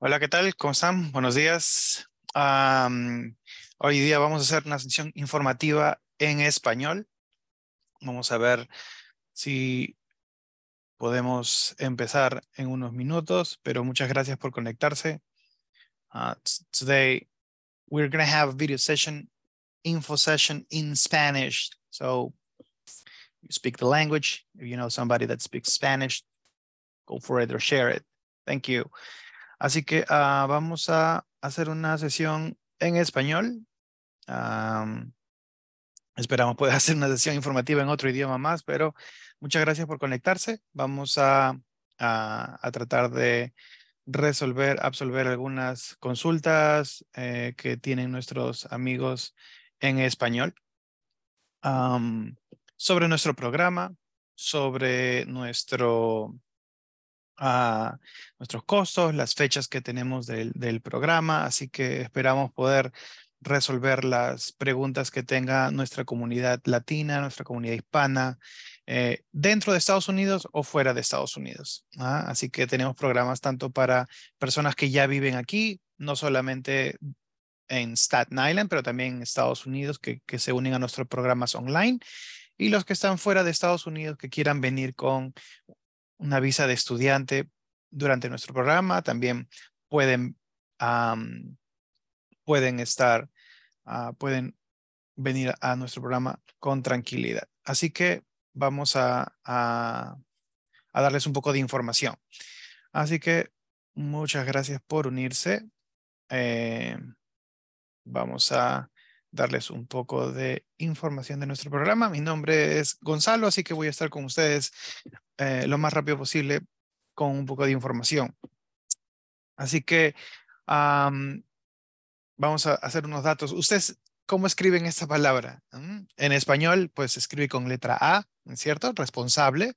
Hola, ¿qué tal? ¿Cómo están? Buenos días. Hoy día vamos a hacer una sesión informativa en español. Vamos a ver si podemos empezar en unos minutos, pero muchas gracias por conectarse. Today, we're going to have a video session, info session in Spanish. So, you speak the language. If you know somebody that speaks Spanish, go for it or share it. Thank you. Así que vamos a hacer una sesión en español. Esperamos poder hacer una sesión informativa en otro idioma más, pero muchas gracias por conectarse. Vamos a tratar de absolver algunas consultas que tienen nuestros amigos en español sobre nuestro programa, sobre nuestros costos, las fechas que tenemos del programa, así que esperamos poder resolver las preguntas que tenga nuestra comunidad latina, nuestra comunidad hispana, dentro de Estados Unidos o fuera de Estados Unidos. Así que tenemos programas tanto para personas que ya viven aquí, no solamente en Staten Island, pero también en Estados Unidos que se unen a nuestros programas online, y los que están fuera de Estados Unidos que quieran venir con una visa de estudiante durante nuestro programa. También pueden, pueden estar, pueden venir a nuestro programa con tranquilidad. Así que vamos a darles un poco de información. Así que muchas gracias por unirse. Vamos a darles un poco de información de nuestro programa. Mi nombre es Gonzalo, así que voy a estar con ustedes lo más rápido posible con un poco de información. Así que vamos a hacer unos datos. ¿Ustedes cómo escriben esta palabra? En español, pues se escribe con letra A, ¿cierto? Responsable.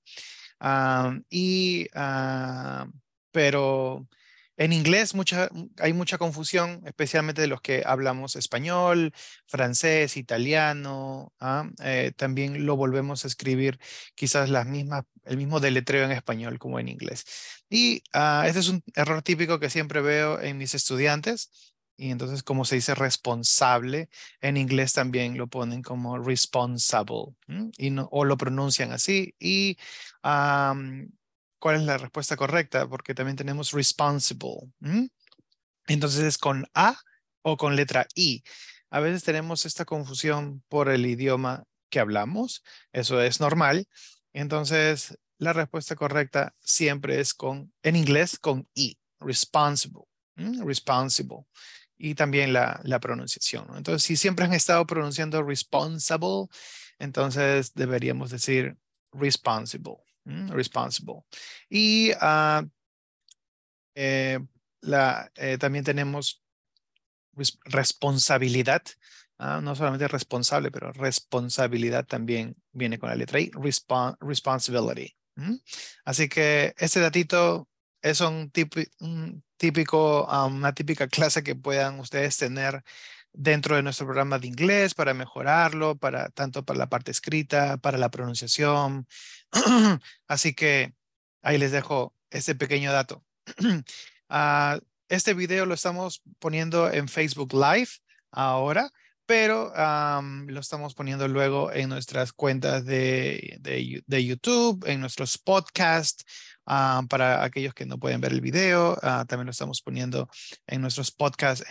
Pero en inglés hay mucha confusión, especialmente de los que hablamos español, francés, italiano. También lo volvemos a escribir quizás el mismo deletreo en español como en inglés. Y este es un error típico que siempre veo en mis estudiantes. Y entonces, como se dice responsable, en inglés también lo ponen como responsible, y no, o lo pronuncian así. Y ¿cuál es la respuesta correcta? Porque también tenemos responsible. Entonces es con A o con letra I. A veces tenemos esta confusión por el idioma que hablamos. Eso es normal. Entonces la respuesta correcta siempre es en inglés con I, responsible. Responsible. Y también la pronunciación, ¿no? Entonces, si siempre han estado pronunciando responsible, entonces deberíamos decir responsible. Responsible. Y eh, también tenemos responsabilidad. No solamente responsable, pero responsabilidad también viene con la letra I, responsibility. Así que este datito es un típico, una típica clase que puedan ustedes tener dentro de nuestro programa de inglés para mejorarlo, tanto para la parte escrita, para la pronunciación. Así que ahí les dejo este pequeño dato. Ah, este video lo estamos poniendo en Facebook Live ahora, pero lo estamos poniendo luego en nuestras cuentas de YouTube, en nuestros podcasts, para aquellos que no pueden ver el video. También lo estamos poniendo en nuestros podcasts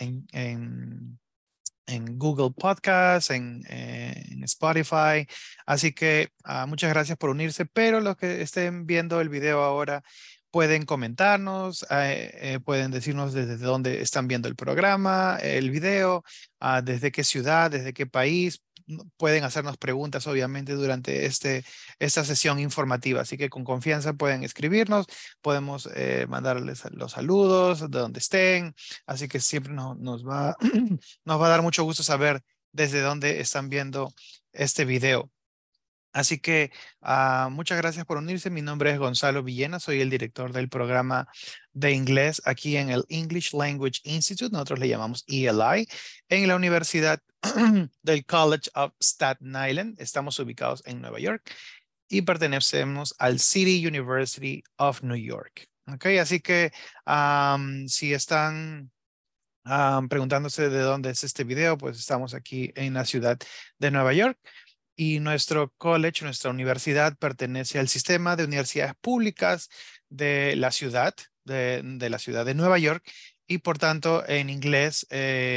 en Google Podcasts, en Spotify. Así que muchas gracias por unirse, pero los que estén viendo el video ahora pueden comentarnos, pueden decirnos desde dónde están viendo el programa, el video, desde qué ciudad, desde qué país. Pueden hacernos preguntas, obviamente, durante esta sesión informativa. Así que con confianza pueden escribirnos, podemos mandarles los saludos de donde estén. Así que siempre nos va, nos va a dar mucho gusto saber desde dónde están viendo este video. Así que muchas gracias por unirse. Mi nombre es Gonzalo Villena, soy el director del programa de inglés aquí en el English Language Institute. Nosotros le llamamos ELI, en la Universidad del College of Staten Island. Estamos ubicados en Nueva York y pertenecemos al City University of New York. Ok, así que si están preguntándose de dónde es este video, pues estamos aquí en la ciudad de Nueva York. Y nuestro college, nuestra universidad, pertenece al sistema de universidades públicas de la ciudad, de la ciudad de Nueva York, y por tanto en inglés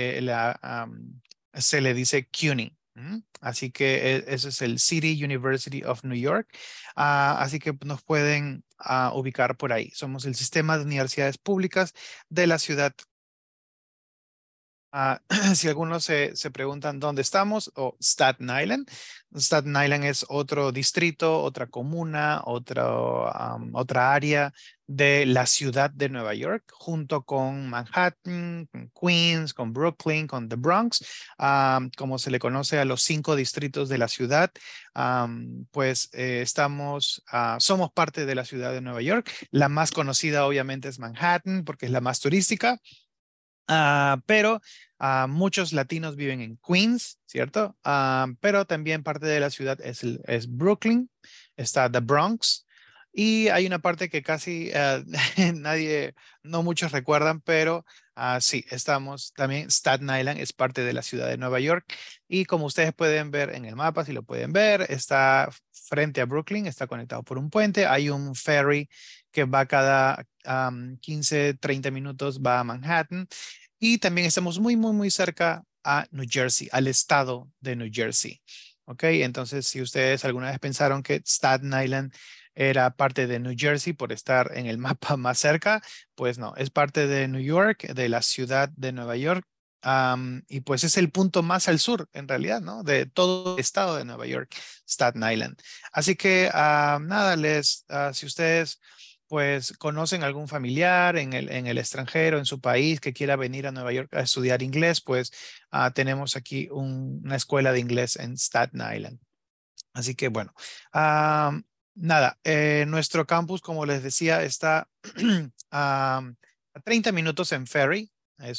se le dice CUNY. Así que eso es el City University of New York. Así que nos pueden ubicar por ahí. Somos el sistema de universidades públicas de la ciudad. Si algunos se preguntan dónde estamos, o Staten Island. Staten Island es otro distrito, otra comuna, otra área de la ciudad de Nueva York, junto con Manhattan, con Queens, con Brooklyn, con The Bronx, como se le conoce a los 5 distritos de la ciudad. Pues somos parte de la ciudad de Nueva York. La más conocida obviamente es Manhattan, porque es la más turística. Pero muchos latinos viven en Queens, ¿cierto? Pero también parte de la ciudad es Brooklyn, está The Bronx, y hay una parte que casi no muchos recuerdan, pero sí, estamos también, Staten Island es parte de la ciudad de Nueva York, y como ustedes pueden ver en el mapa, si lo pueden ver, está frente a Brooklyn, está conectado por un puente, hay un ferry que va cada 15, 30 minutos, va a Manhattan. Y también estamos muy, muy, muy cerca a New Jersey, al estado de New Jersey. ¿Ok? Entonces, si ustedes alguna vez pensaron que Staten Island era parte de New Jersey por estar en el mapa más cerca, pues no, es parte de New York, de la ciudad de Nueva York. Y pues es el punto más al sur, en realidad, ¿no? De todo el estado de Nueva York, Staten Island. Así que, nada, si ustedes pues conocen algún familiar en el extranjero, en su país, que quiera venir a Nueva York a estudiar inglés, pues tenemos aquí una escuela de inglés en Staten Island. Así que bueno, ah, nada, nuestro campus, como les decía, está a 30 minutos en ferry.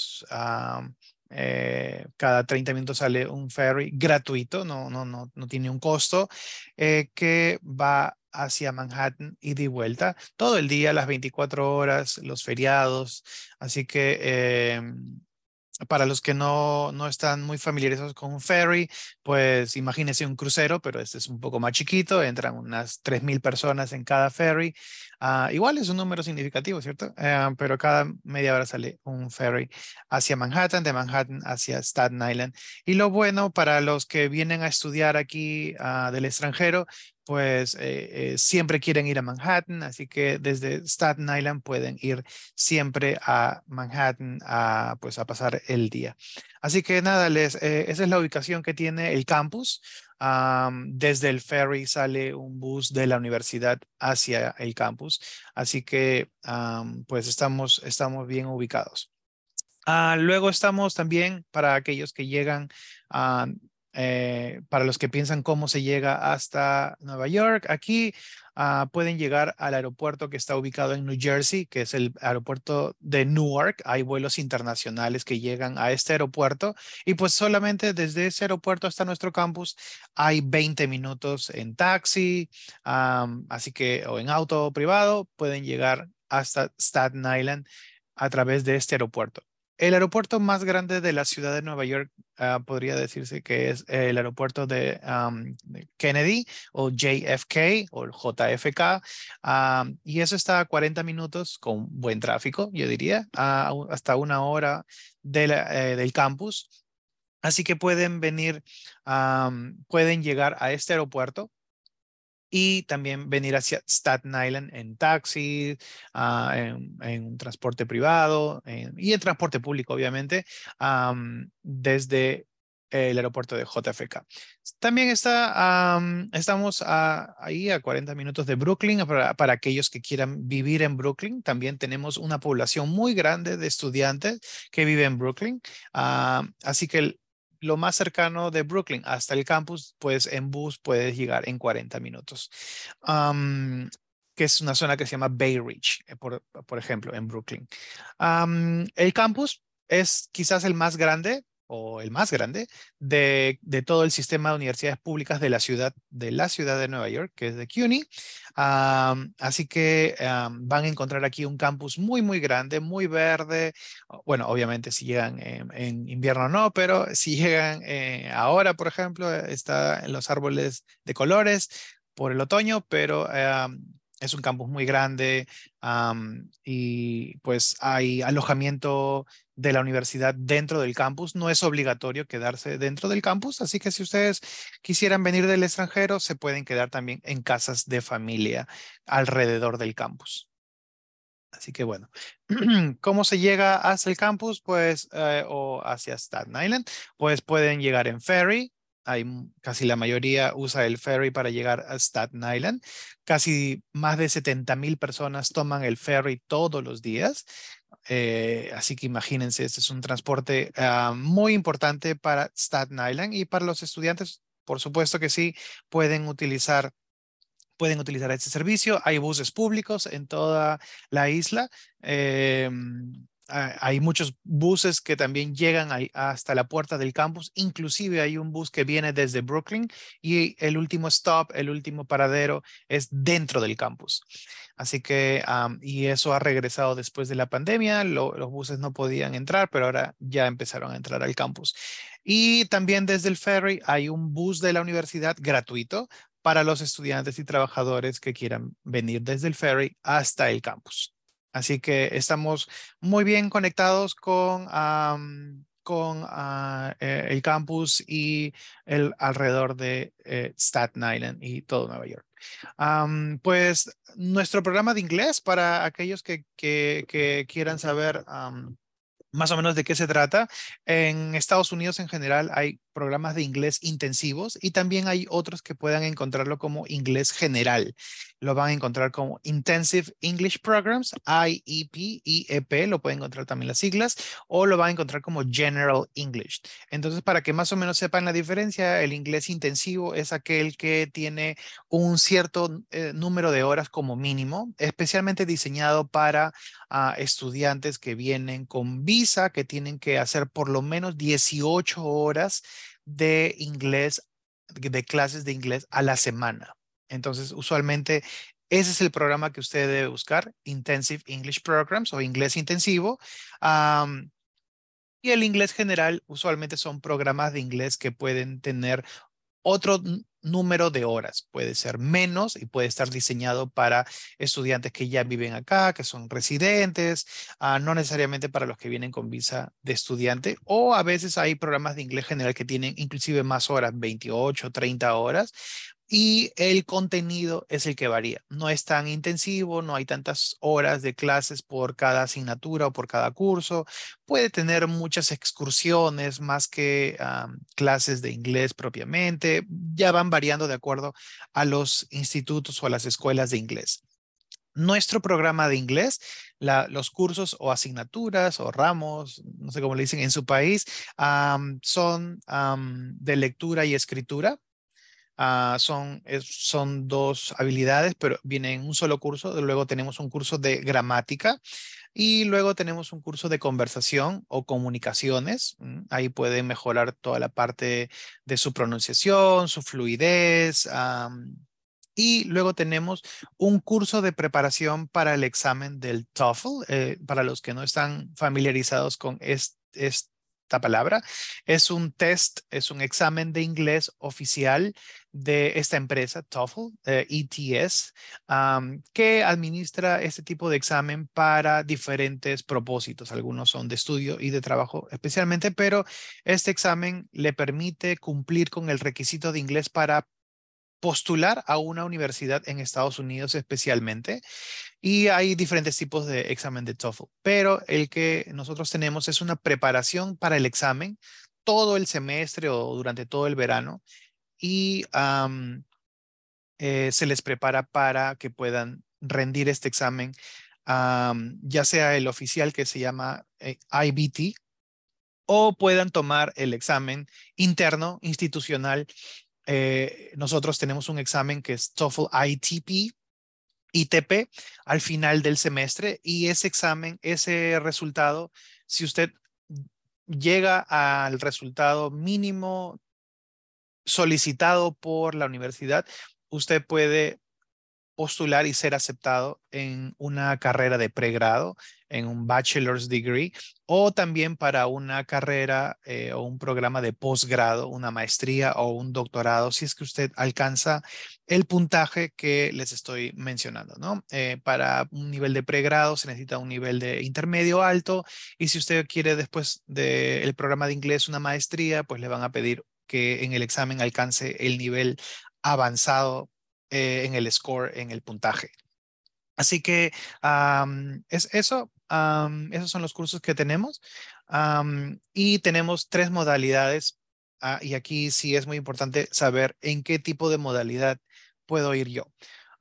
Cada 30 minutos sale un ferry gratuito, no tiene un costo, que va hacia Manhattan y de vuelta todo el día, las 24 horas, los feriados. Así que para los que no están muy familiarizados con un ferry, pues imagínense un crucero, pero este es un poco más chiquito, entran unas 3.000 personas en cada ferry. Igual es un número significativo, ¿cierto? Pero cada media hora sale un ferry hacia Manhattan, de Manhattan hacia Staten Island. Y lo bueno para los que vienen a estudiar aquí del extranjero, pues siempre quieren ir a Manhattan, así que desde Staten Island pueden ir siempre a Manhattan pues a pasar el día. Así que nada, esa es la ubicación que tiene el campus. Desde el ferry sale un bus de la universidad hacia el campus, así que pues estamos bien ubicados. Luego estamos también para aquellos que llegan, ah, para los que piensan cómo se llega hasta Nueva York. Aquí pueden llegar al aeropuerto que está ubicado en New Jersey, que es el aeropuerto de Newark. Hay vuelos internacionales que llegan a este aeropuerto y pues solamente desde ese aeropuerto hasta nuestro campus hay 20 minutos en taxi, así que o en auto privado pueden llegar hasta Staten Island a través de este aeropuerto. El aeropuerto más grande de la ciudad de Nueva York podría decirse que es el aeropuerto de Kennedy o JFK o el JFK. Y eso está a 40 minutos con buen tráfico, yo diría, hasta 1 hora del campus. Así que pueden venir, pueden llegar a este aeropuerto y también venir hacia Staten Island en taxi, en un transporte privado y en transporte público, obviamente, desde el aeropuerto de JFK. También estamos ahí a 40 minutos de Brooklyn. Para aquellos que quieran vivir en Brooklyn, también tenemos una población muy grande de estudiantes que viven en Brooklyn. Así que lo más cercano de Brooklyn hasta el campus, pues en bus puedes llegar en 40 minutos. Am, que es una zona que se llama Bay Ridge, por ejemplo, en Brooklyn. El campus es quizás el más grande. o el más grande, de todo el sistema de universidades públicas de la ciudad de Nueva York, que es de CUNY. Así que van a encontrar aquí un campus muy, muy grande, muy verde. Bueno, obviamente si llegan en invierno no, pero si llegan ahora, por ejemplo, está en los árboles de colores por el otoño, pero es un campus muy grande, y pues hay alojamiento de la universidad dentro del campus. No es obligatorio quedarse dentro del campus, así que si ustedes quisieran venir del extranjero, se pueden quedar también en casas de familia alrededor del campus. Así que bueno, ¿cómo se llega hasta el campus? Pues, o hacia Staten Island, pues pueden llegar en ferry. Casi la mayoría usa el ferry para llegar a Staten Island. Casi más de 70,000 personas toman el ferry todos los días. Así que imagínense, este es un transporte muy importante para Staten Island y para los estudiantes. Por supuesto que sí, pueden utilizar pueden utilizar este servicio. Hay buses públicos en toda la isla. Eh, Hay muchos buses que también llegan hasta la puerta del campus. Inclusive hay un bus que viene desde Brooklyn y el último stop, el último paradero es dentro del campus. Así que, y eso ha regresado después de la pandemia. Los buses no podían entrar, pero ahora ya empezaron a entrar al campus. Y también desde el ferry hay un bus de la universidad gratuito para los estudiantes y trabajadores que quieran venir desde el ferry hasta el campus. Así que estamos muy bien conectados con el campus y el alrededor de Staten Island y todo Nueva York. Pues nuestro programa de inglés para aquellos que quieran saber más o menos de qué se trata. En Estados Unidos en general hay programas de inglés intensivos y también hay otros que puedan encontrarlo como inglés general. Lo van a encontrar como Intensive English Programs, IEP, IEP, lo pueden encontrar también las siglas, o lo van a encontrar como General English. Entonces, para que más o menos sepan la diferencia, el inglés intensivo es aquel que tiene un cierto número de horas como mínimo, especialmente diseñado para a estudiantes que vienen con visa, que tienen que hacer por lo menos 18 horas de inglés, de clases de inglés a la semana. Entonces, usualmente ese es el programa que usted debe buscar, Intensive English Programs o inglés intensivo. Am, y el inglés general usualmente son programas de inglés que pueden tener otro número de horas. Puede ser menos y puede estar diseñado para estudiantes que ya viven acá, que son residentes, no necesariamente para los que vienen con visa de estudiante. O a veces hay programas de inglés general que tienen inclusive más horas, 28, 30 horas. Y el contenido es el que varía. No es tan intensivo, no hay tantas horas de clases por cada asignatura o por cada curso. Puede tener muchas excursiones más que clases de inglés propiamente. Ya van variando de acuerdo a los institutos o a las escuelas de inglés. Nuestro programa de inglés, los cursos o asignaturas o ramos, no sé cómo le dicen en su país, son de lectura y escritura. Son dos habilidades, pero viene en un solo curso. Luego tenemos un curso de gramática y luego tenemos un curso de conversación o comunicaciones. Ahí puede mejorar toda la parte de su pronunciación, su fluidez. Y luego tenemos un curso de preparación para el examen del TOEFL. Para los que no están familiarizados con esta palabra, es un test, es un examen de inglés oficial de esta empresa, TOEFL, ETS, que administra este tipo de examen para diferentes propósitos. Algunos son de estudio y de trabajo especialmente, pero este examen le permite cumplir con el requisito de inglés para postular a una universidad en Estados Unidos especialmente. Y hay diferentes tipos de examen de TOEFL, pero el que nosotros tenemos es una preparación para el examen todo el semestre o durante todo el verano y se les prepara para que puedan rendir este examen, ya sea el oficial que se llama IBT o puedan tomar el examen interno institucional. Nosotros tenemos un examen que es TOEFL ITP, ITP al final del semestre y ese examen, ese resultado, si usted llega al resultado mínimo solicitado por la universidad, usted puede postular y ser aceptado en una carrera de pregrado, en un bachelor's degree, o también para una carrera o un programa de posgrado, una maestría o un doctorado, si es que usted alcanza el puntaje que les estoy mencionando, ¿no? Para un nivel de pregrado se necesita un nivel de intermedio alto, y si usted quiere después del programa de inglés una maestría, pues le van a pedir que en el examen alcance el nivel avanzado en el score, en el puntaje. Así que es eso. Esos son los cursos que tenemos. Y tenemos tres modalidades. Y aquí sí es muy importante saber en qué tipo de modalidad puedo ir yo.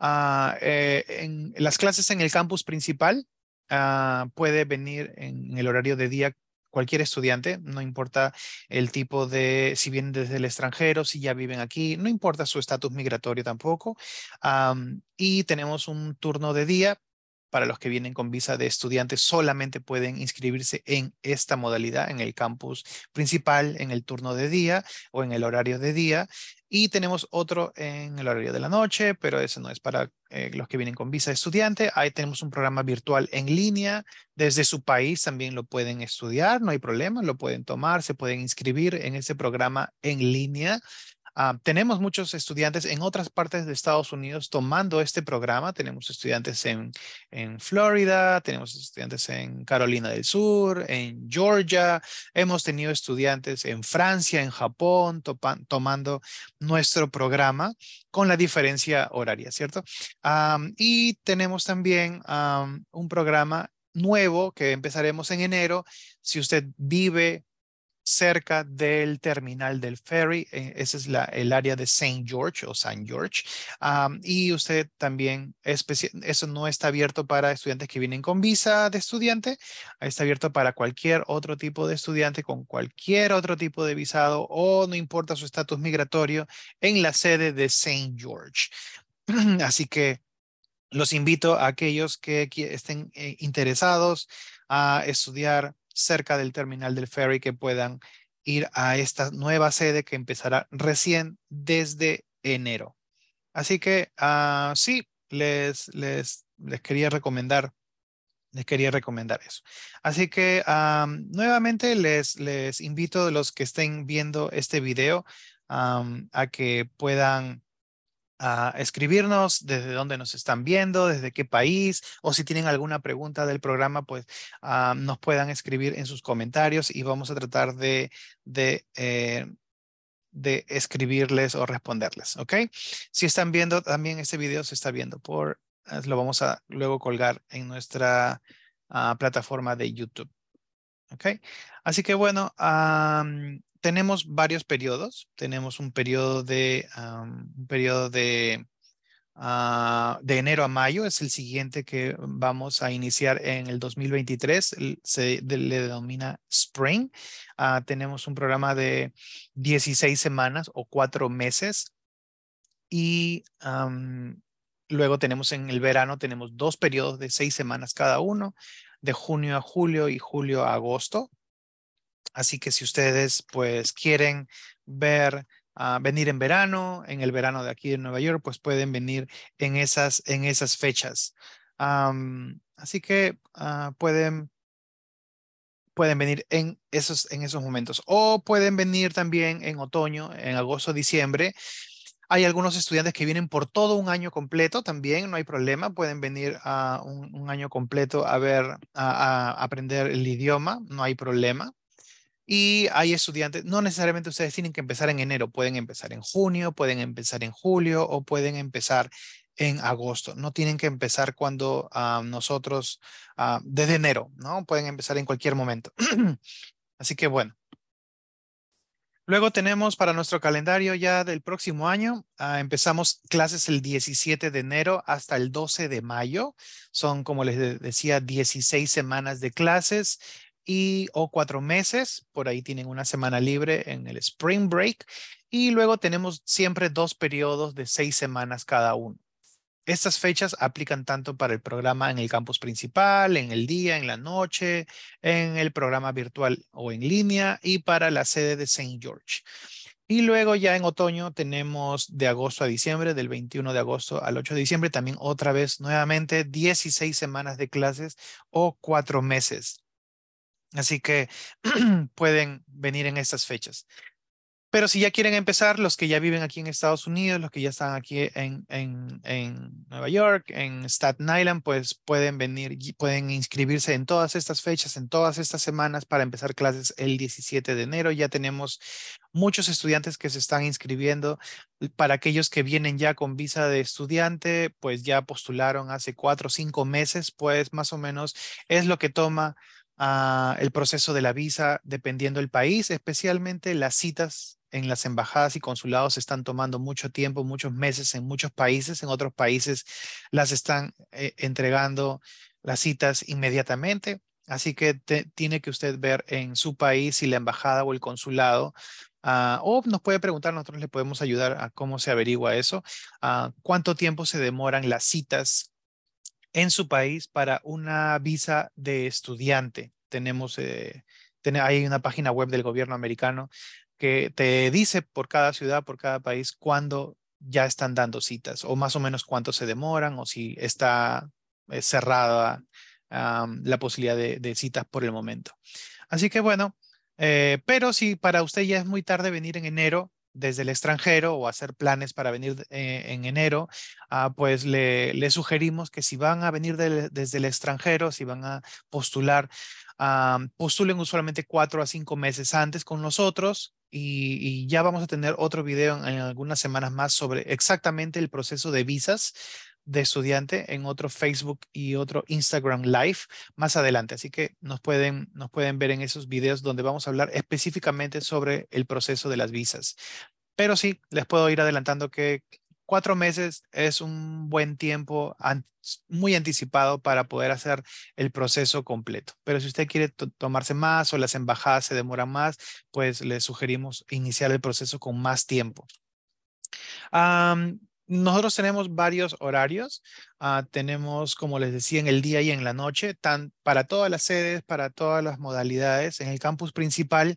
En las clases en el campus principal, puede venir en el horario de día cualquier estudiante, no importa el tipo de, si vienen desde el extranjero, si ya viven aquí, no importa su estatus migratorio tampoco. Y tenemos un turno de día. Para los que vienen con visa de estudiantes, solamente pueden inscribirse en esta modalidad, en el campus principal, en el turno de día o en el horario de día. Y tenemos otro en el horario de la noche, pero eso no es para los que vienen con visa de estudiante. Ahí tenemos un programa virtual en línea. Desde su país también lo pueden estudiar, no hay problema, lo pueden tomar, se pueden inscribir en ese programa en línea. Tenemos muchos estudiantes en otras partes de Estados Unidos tomando este programa. Tenemos estudiantes en Florida, tenemos estudiantes en Carolina del Sur, en Georgia. Hemos tenido estudiantes en Francia, en Japón, tomando nuestro programa con la diferencia horaria, ¿cierto? Y tenemos también un programa nuevo que empezaremos en enero. Si usted vive cerca del terminal del ferry. Ese es el área de Saint George o San George. Y usted también, eso no está abierto para estudiantes que vienen con visa de estudiante, está abierto para cualquier otro tipo de estudiante con cualquier otro tipo de visado o no importa su estatus migratorio en la sede de Saint George. Así que los invito a aquellos que estén interesados a estudiar cerca del terminal del ferry que puedan ir a esta nueva sede que empezará recién desde enero. Así que sí, les quería recomendar eso. Así que nuevamente les invito a los que estén viendo este video a que puedan escribirnos desde dónde nos están viendo, desde qué país, o si tienen alguna pregunta del programa, pues nos puedan escribir en sus comentarios y vamos a tratar de escribirles o responderles, ¿ok? Si están viendo también este video, se está viendo lo vamos a luego colgar en nuestra plataforma de YouTube. ¿Ok? Así que bueno, tenemos varios periodos. Tenemos un periodo de enero a mayo, es el siguiente que vamos a iniciar en el 2023. Le denomina Spring. Tenemos un programa de 16 semanas o 4 meses. Y luego tenemos en el verano, tenemos dos periodos de 6 semanas cada uno, de junio a julio y julio a agosto. Así que si ustedes pues quieren venir en verano, en el verano de aquí en Nueva York, pues pueden venir en esas fechas. Así que pueden venir en esos momentos. O pueden venir también en otoño, en agosto, diciembre. Hay algunos estudiantes que vienen por todo un año completo también, no hay problema. Pueden venir a un año completo a aprender el idioma, no hay problema. Y hay estudiantes, no necesariamente ustedes tienen que empezar en enero, pueden empezar en junio, pueden empezar en julio o pueden empezar en agosto. No tienen que empezar cuando nosotros, desde enero, ¿no? Pueden empezar en cualquier momento. Así que bueno. Luego tenemos para nuestro calendario ya del próximo año, empezamos clases el 17 de enero hasta el 12 de mayo. Son, como les decía, 16 semanas de clases o 4 meses. Por ahí tienen una semana libre en el Spring Break. Y luego tenemos siempre dos periodos de 6 semanas cada uno. estas fechas aplican tanto para el programa en el campus principal, en el día, en la noche, en el programa virtual o en línea y para la sede de Saint George. Y luego ya en otoño tenemos de agosto a diciembre, del 21 de agosto al 8 de diciembre, también otra vez nuevamente 16 semanas de clases o 4 meses. Así que pueden venir en estas fechas. Pero si ya quieren empezar, los que ya viven aquí en Estados Unidos, los que ya están aquí en Nueva York, en Staten Island, pues pueden venir y pueden inscribirse en todas estas fechas, en todas estas semanas para empezar clases el 17 de enero. Ya tenemos muchos estudiantes que se están inscribiendo. Para aquellos que vienen ya con visa de estudiante, pues ya postularon hace 4 o 5 meses, pues más o menos es lo que toma el proceso de la visa dependiendo del país, especialmente las citas en las embajadas y consulados están tomando mucho tiempo, muchos meses en muchos países. En otros países las están entregando las citas inmediatamente. Así que tiene que usted ver en su país si la embajada o el consulado, o nos puede preguntar, nosotros le podemos ayudar a cómo se averigua eso, cuánto tiempo se demoran las citas en su país para una visa de estudiante. Hay una página web del gobierno americano que te dice por cada ciudad, por cada país, cuándo ya están dando citas o más o menos cuánto se demoran o si está cerrada la posibilidad de citas por el momento. Así que bueno, pero si para usted ya es muy tarde venir en enero desde el extranjero o hacer planes para venir en enero, pues le sugerimos que si van a venir desde el extranjero, si van a postular, postulen usualmente 4 a 5 meses antes con nosotros. Y ya vamos a tener otro video en algunas semanas más sobre exactamente el proceso de visas de estudiante en otro Facebook y otro Instagram Live más adelante. Así que nos pueden ver en esos videos donde vamos a hablar específicamente sobre el proceso de las visas. Pero sí, les puedo ir adelantando que 4 meses es un buen tiempo muy anticipado para poder hacer el proceso completo. Pero si usted quiere tomarse más o las embajadas se demoran más, pues le sugerimos iniciar el proceso con más tiempo. Nosotros tenemos varios horarios. Tenemos, como les decía, en el día y en la noche, para todas las sedes, para todas las modalidades. En el campus principal,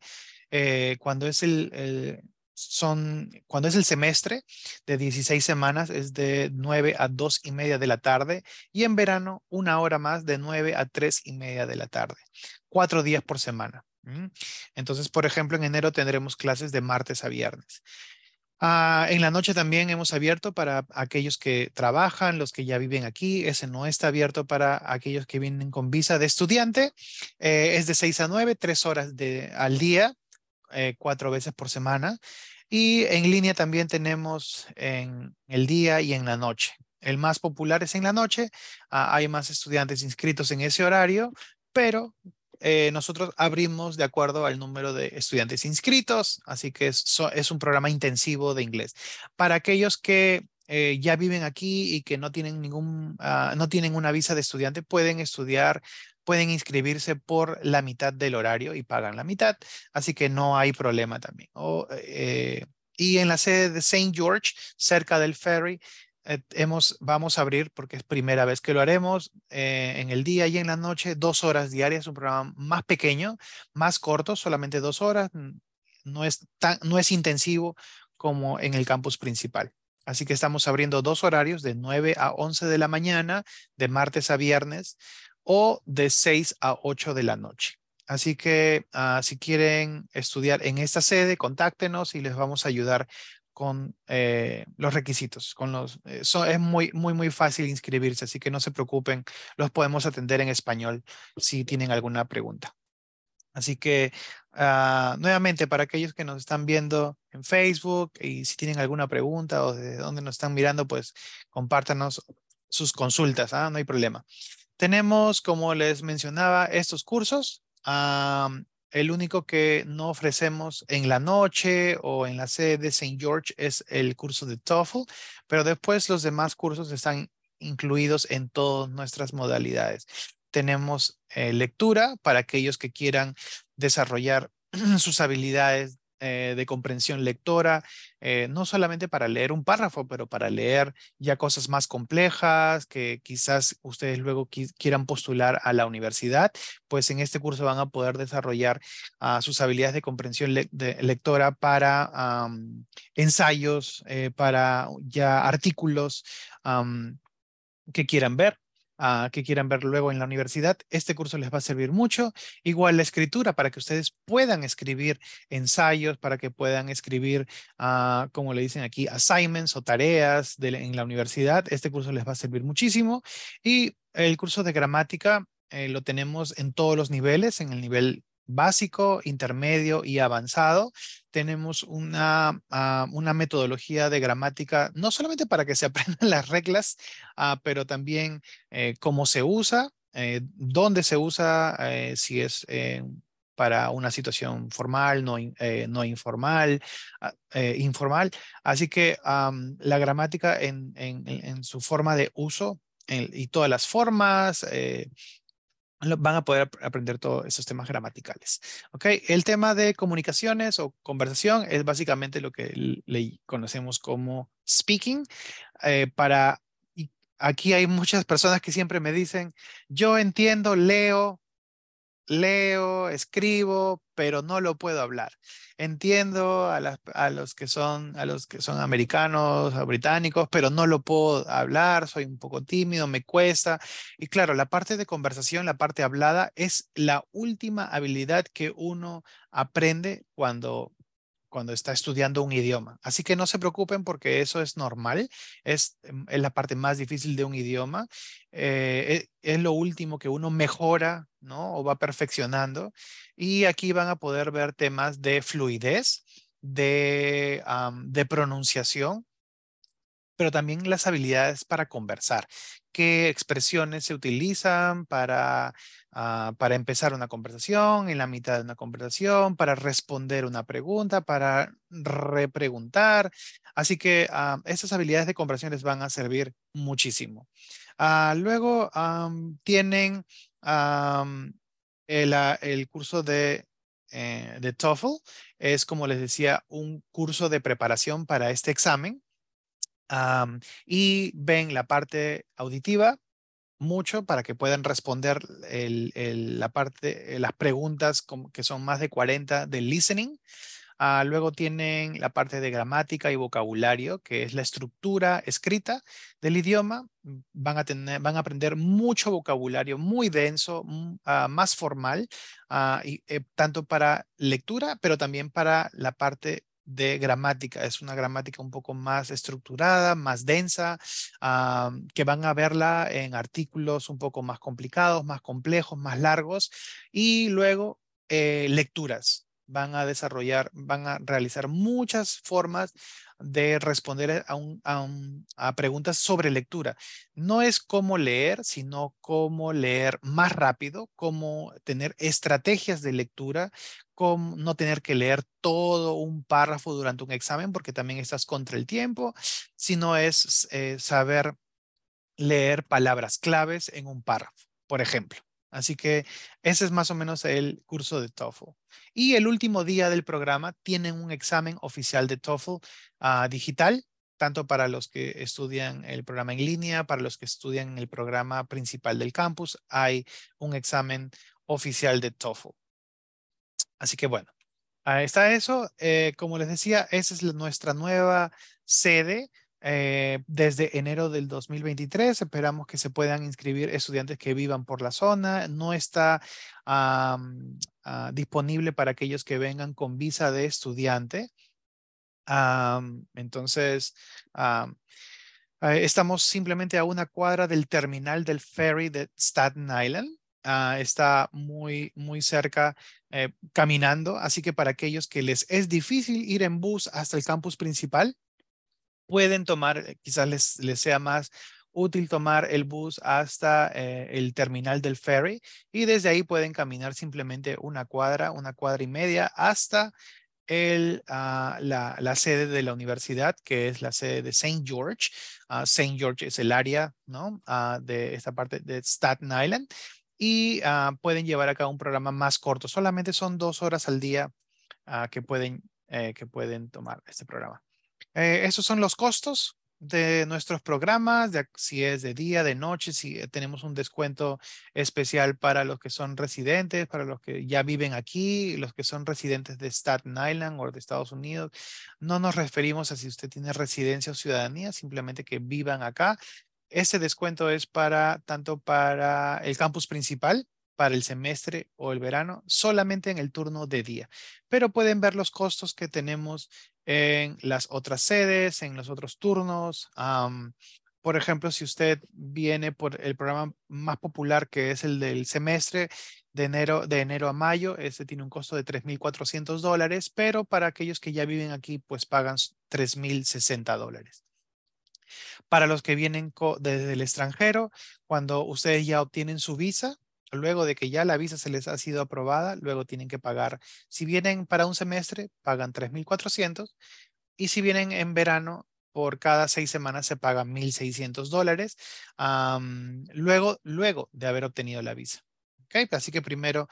cuando es el semestre de 16 semanas, es de 9 a 2:30 de la tarde. Y en verano, una hora más de 9 a 3:30 de la tarde. 4 días por semana. Entonces, por ejemplo, en enero tendremos clases de martes a viernes. En la noche también hemos abierto para aquellos que trabajan, los que ya viven aquí. Ese no está abierto para aquellos que vienen con visa de estudiante. Es de 6 a 9, 3 horas al día, 4 veces por semana. Y en línea también tenemos en el día y en la noche. El más popular es en la noche. Hay más estudiantes inscritos en ese horario, pero nosotros abrimos de acuerdo al número de estudiantes inscritos, así que es un programa intensivo de inglés. Para aquellos que ya viven aquí y que no tienen una visa de estudiante, pueden estudiar, pueden inscribirse por la mitad del horario y pagan la mitad, así que no hay problema también. Y en la sede de Saint George, cerca del ferry, vamos a abrir, porque es primera vez que lo haremos, en el día y en la noche, 2 horas diarias, un programa más pequeño, más corto, solamente 2 horas. No es intensivo como en el campus principal. Así que estamos abriendo 2 horarios de 9 a 11 de la mañana, de martes a viernes, o de 6 a 8 de la noche. Así que si quieren estudiar en esta sede, contáctenos y les vamos a ayudar con los requisitos. Es muy, muy, muy fácil inscribirse, así que no se preocupen, los podemos atender en español si tienen alguna pregunta. Así que nuevamente, para aquellos que nos están viendo en Facebook y si tienen alguna pregunta o de dónde nos están mirando, pues compártanos sus consultas, no hay problema. Tenemos, como les mencionaba, estos cursos. El único que no ofrecemos en la noche o en la sede de Saint George es el curso de TOEFL, pero después los demás cursos están incluidos en todas nuestras modalidades. Tenemos lectura para aquellos que quieran desarrollar sus habilidades de comprensión lectora, no solamente para leer un párrafo, pero para leer ya cosas más complejas que quizás ustedes luego quieran postular a la universidad, pues en este curso van a poder desarrollar sus habilidades de comprensión lectora para ensayos, para ya artículos que quieran ver. Que quieran ver luego en la universidad. Este curso les va a servir mucho. Igual la escritura para que ustedes puedan escribir ensayos, para que puedan escribir, como le dicen aquí, assignments o tareas en la universidad. Este curso les va a servir muchísimo. Y el curso de gramática lo tenemos en todos los niveles, en el nivel básico, intermedio y avanzado. Tenemos una metodología de gramática, no solamente para que se aprendan las reglas, pero también cómo se usa, dónde se usa, si es para una situación formal, no informal, informal. Así que la gramática en su forma de uso y todas las formas, van a poder aprender todos esos temas gramaticales. ¿Ok? El tema de comunicaciones o conversación es básicamente lo que le conocemos como speaking. Y aquí hay muchas personas que siempre me dicen, yo entiendo, leo, escribo, pero no lo puedo hablar. Entiendo a los que son americanos o británicos, pero no lo puedo hablar, soy un poco tímido, me cuesta. Y claro, la parte de conversación, la parte hablada, es la última habilidad que uno aprende cuando está estudiando un idioma. Así que no se preocupen porque eso es normal, es la parte más difícil de un idioma, es lo último que uno mejora, ¿no? O va perfeccionando. Y aquí van a poder ver temas de fluidez, de pronunciación, pero también las habilidades para conversar. ¿Qué expresiones se utilizan para empezar una conversación, en la mitad de una conversación, para responder una pregunta, para repreguntar? Así que esas habilidades de conversación les van a servir muchísimo. Luego tienen el curso de TOEFL. Es, como les decía, un curso de preparación para este examen. Y ven la parte auditiva mucho para que puedan responder la parte, las preguntas que son más de 40 de listening. Luego tienen la parte de gramática y vocabulario, que es la estructura escrita del idioma. Van a aprender mucho vocabulario muy denso, más formal, tanto para lectura, pero también para la parte de gramática. Es una gramática un poco más estructurada, más densa, que van a verla en artículos un poco más complicados, más complejos, más largos. Y luego lecturas. Van a realizar muchas formas de responder a preguntas sobre lectura. No es cómo leer, sino cómo leer más rápido, cómo tener estrategias de lectura, cómo no tener que leer todo un párrafo durante un examen, porque también estás contra el tiempo, sino es saber leer palabras claves en un párrafo, por ejemplo. Así que ese es más o menos el curso de TOEFL. Y el último día del programa tienen un examen oficial de TOEFL digital, tanto para los que estudian el programa en línea, para los que estudian el programa principal del campus, hay un examen oficial de TOEFL. Así que bueno, ahí está eso. Como les decía, esa es nuestra nueva sede. Desde enero del 2023 esperamos que se puedan inscribir estudiantes que vivan por la zona. No está disponible para aquellos que vengan con visa de estudiante. Entonces, am, estamos simplemente a una cuadra del terminal del ferry de Staten Island. Está muy cerca caminando, así que para aquellos que les es difícil ir en bus hasta el campus principal, pueden tomar, quizás les sea más útil tomar el bus hasta el terminal del ferry y desde ahí pueden caminar simplemente una cuadra y media hasta la sede de la universidad, que es la sede de Saint George. Saint George es el área, ¿no? De esta parte de Staten Island. Y pueden llevar a cabo un programa más corto. Solamente son 2 horas al día que pueden que pueden tomar este programa. Esos son los costos de nuestros programas, si es de día, de noche, si tenemos un descuento especial para los que son residentes, para los que ya viven aquí, los que son residentes de Staten Island o de Estados Unidos. No nos referimos a si usted tiene residencia o ciudadanía, simplemente que vivan acá. Este descuento es para tanto para el campus principal, para el semestre o el verano, solamente en el turno de día. Pero pueden ver los costos que tenemos en las otras sedes, en los otros turnos. Por ejemplo, si usted viene por el programa más popular que es el del semestre de enero a mayo, este tiene un costo de $3,400, pero para aquellos que ya viven aquí, pues pagan $3,060. Para los que vienen desde el extranjero, cuando ustedes ya obtienen su visa, luego de que ya la visa se les ha sido aprobada, luego tienen que pagar, si vienen para un semestre, pagan 3,400, y si vienen en verano, por cada 6 semanas se pagan $1,600, luego de haber obtenido la visa. ¿Ok? Así que primero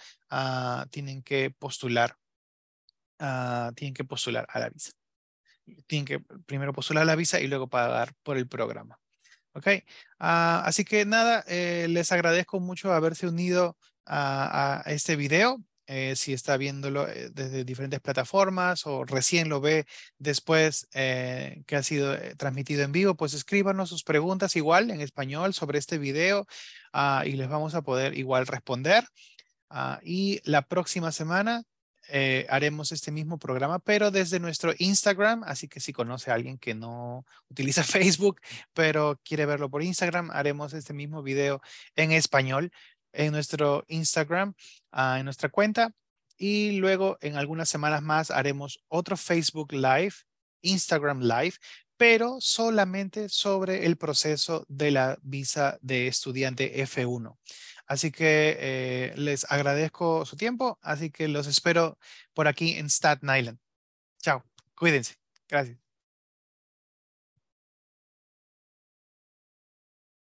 tienen que postular a la visa. Tienen que primero postular la visa y luego pagar por el programa. ¿Ok? Así que nada, les agradezco mucho haberse unido a este video. Si está viéndolo desde diferentes plataformas o recién lo ve después que ha sido transmitido en vivo, pues escríbanos sus preguntas igual en español sobre este video y les vamos a poder igual responder. Y la próxima semana haremos este mismo programa, pero desde nuestro Instagram. Así que si conoce a alguien que no utiliza Facebook, pero quiere verlo por Instagram, haremos este mismo video en español en nuestro Instagram, en nuestra cuenta. Y luego en algunas semanas más haremos otro Facebook Live, Instagram Live, pero solamente sobre el proceso de la visa de estudiante F1. Así que les agradezco su tiempo, así que los espero por aquí en Staten Island. Chao, cuídense. Gracias.